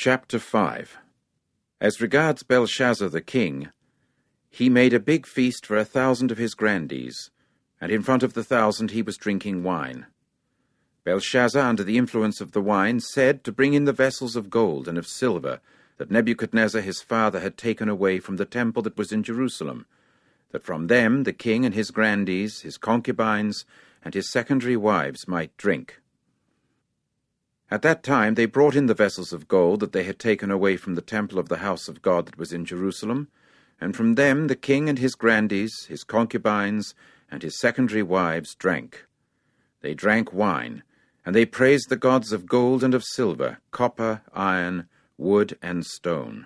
Chapter 5. As regards Belshazzar the king, he made a big feast for 1,000 of his grandees, and in front of the 1,000 he was drinking wine. Belshazzar, under the influence of the wine, said to bring in the vessels of gold and of silver that Nebuchadnezzar his father had taken away from the temple that was in Jerusalem, that from them the king and his grandees, his concubines, and his secondary wives might drink. At that time they brought in the vessels of gold that they had taken away from the temple of the house of God that was in Jerusalem, and from them the king and his grandees, his concubines, and his secondary wives drank. They drank wine, and they praised the gods of gold and of silver, copper, iron, wood, and stone.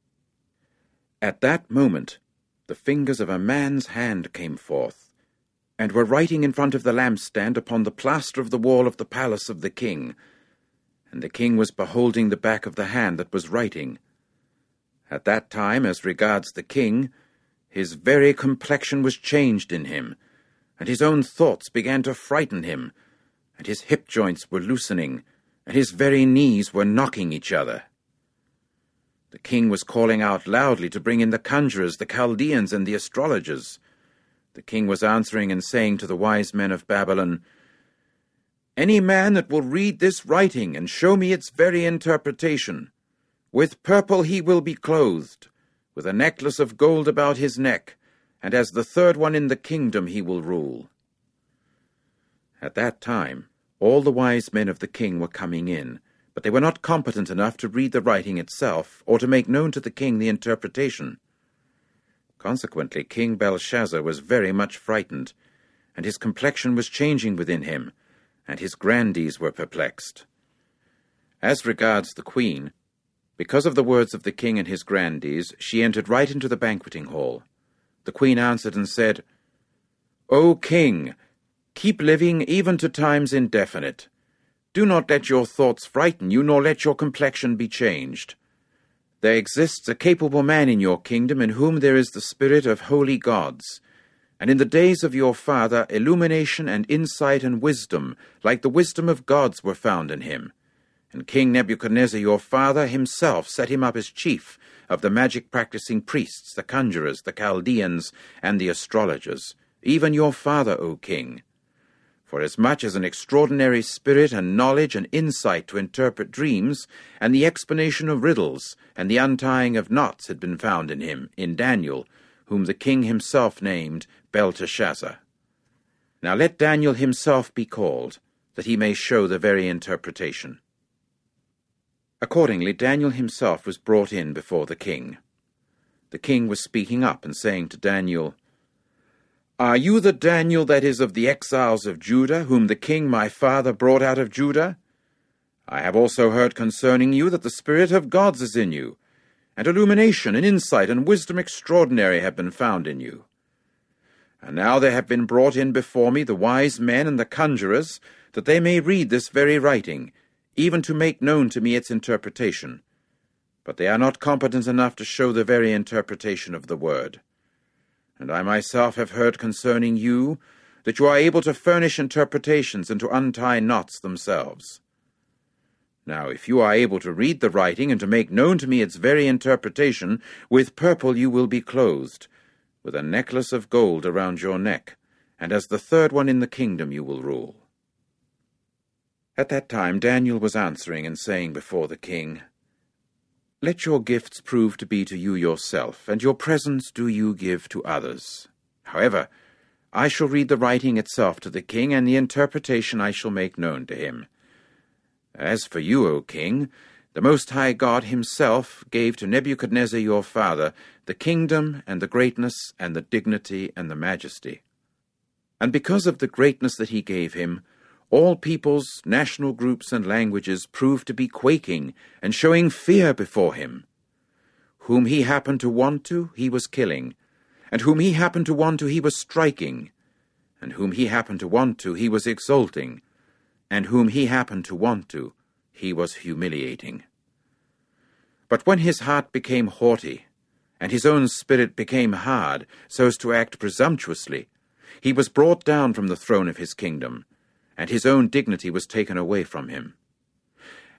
At that moment the fingers of a man's hand came forth, and were writing in front of the lampstand upon the plaster of the wall of the palace of the king, and the king was beholding the back of the hand that was writing. At that time, as regards the king, his very complexion was changed in him, and his own thoughts began to frighten him, and his hip joints were loosening, and his very knees were knocking each other. The king was calling out loudly to bring in the conjurers, the Chaldeans, and the astrologers. The king was answering and saying to the wise men of Babylon, "Any man that will read this writing and show me its very interpretation, with purple he will be clothed, with a necklace of gold about his neck, and as the third one in the kingdom he will rule." At that time all the wise men of the king were coming in, but they were not competent enough to read the writing itself, or to make known to the king the interpretation. Consequently, King Belshazzar was very much frightened, and his complexion was changing within him, and his grandees were perplexed. As regards the queen, because of the words of the king and his grandees, she entered right into the banqueting hall. The queen answered and said, "O king, keep living even to times indefinite. Do not let your thoughts frighten you, nor let your complexion be changed. There exists a capable man in your kingdom in whom there is the spirit of holy gods, and in the days of your father illumination and insight and wisdom, like the wisdom of gods, were found in him. And King Nebuchadnezzar your father himself set him up as chief of the magic-practicing priests, the conjurers, the Chaldeans, and the astrologers, even your father, O king. For as much as an extraordinary spirit and knowledge and insight to interpret dreams, and the explanation of riddles, and the untying of knots had been found in him, in Daniel, whom the king himself named Belteshazzar. Now let Daniel himself be called, that he may show the very interpretation." Accordingly Daniel himself was brought in before the king. The king was speaking up and saying to Daniel, "Are you the Daniel that is of the exiles of Judah, whom the king my father brought out of Judah? I have also heard concerning you that the spirit of gods is in you, and illumination and insight and wisdom extraordinary have been found in you. And now there have been brought in before me the wise men and the conjurers, that they may read this very writing, even to make known to me its interpretation. But they are not competent enough to show the very interpretation of the word. And I myself have heard concerning you, that you are able to furnish interpretations and to untie knots themselves. Now if you are able to read the writing and to make known to me its very interpretation, with purple you will be clothed, with a necklace of gold around your neck, and as the third one in the kingdom you will rule." At that time Daniel was answering and saying before the king, "Let your gifts prove to be to you yourself, and your presents do you give to others. However, I shall read the writing itself to the king, and the interpretation I shall make known to him. As for you, O king, the Most High God himself gave to Nebuchadnezzar your father the kingdom and the greatness and the dignity and the majesty. And because of the greatness that he gave him, all peoples, national groups, and languages proved to be quaking and showing fear before him. Whom he happened to want to, he was killing, and whom he happened to want to, he was striking, and whom he happened to want to, he was exalting, and whom he happened to want to, he was humiliating. But when his heart became haughty, and his own spirit became hard, so as to act presumptuously, he was brought down from the throne of his kingdom, and his own dignity was taken away from him.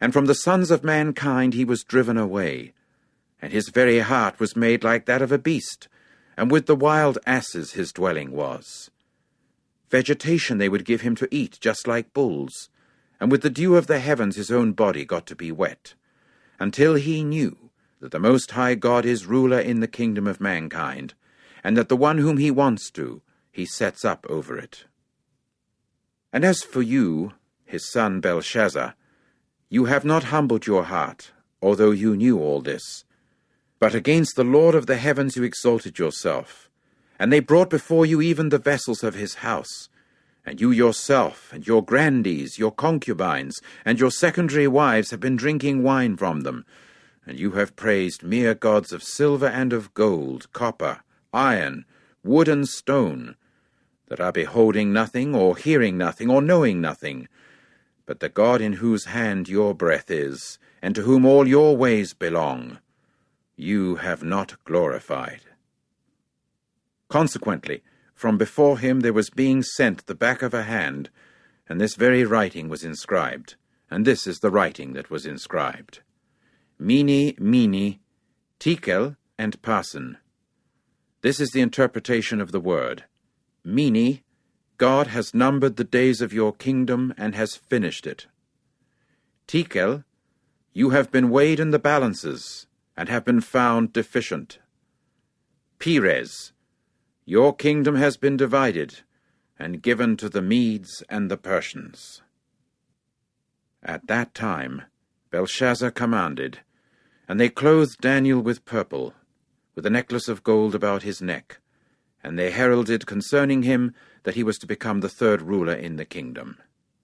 and from the sons of mankind he was driven away, and his very heart was made like that of a beast, and with the wild asses his dwelling was. Vegetation they would give him to eat, just like bulls, and with the dew of the heavens his own body got to be wet, until he knew that the Most High God is ruler in the kingdom of mankind, and that the one whom he wants to, he sets up over it. And as for you, his son Belshazzar, you have not humbled your heart, although you knew all this, but against the Lord of the heavens you exalted yourself, and they brought before you even the vessels of his house, and you yourself, and your grandees, your concubines, and your secondary wives have been drinking wine from them, and you have praised mere gods of silver and of gold, copper, iron, wood and stone, that are beholding nothing, or hearing nothing, or knowing nothing, but the God in whose hand your breath is, and to whom all your ways belong, you have not glorified. Consequently, from before him there was being sent the back of a hand, and this very writing was inscribed, and this is the writing that was inscribed. Mene, Mene, Tekel, and Parsin. This is the interpretation of the word. Mene, God has numbered the days of your kingdom and has finished it. Tekel, you have been weighed in the balances and have been found deficient. Peres, your kingdom has been divided and given to the Medes and the Persians. At that time Belshazzar commanded, and they clothed Daniel with purple, with a necklace of gold about his neck, and they heralded concerning him that he was to become the third ruler in the kingdom.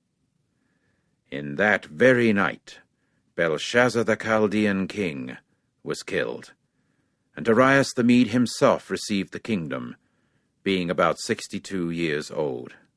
In that very night Belshazzar the Chaldean king was killed, and Darius the Mede himself received the kingdom, being about 62 years old.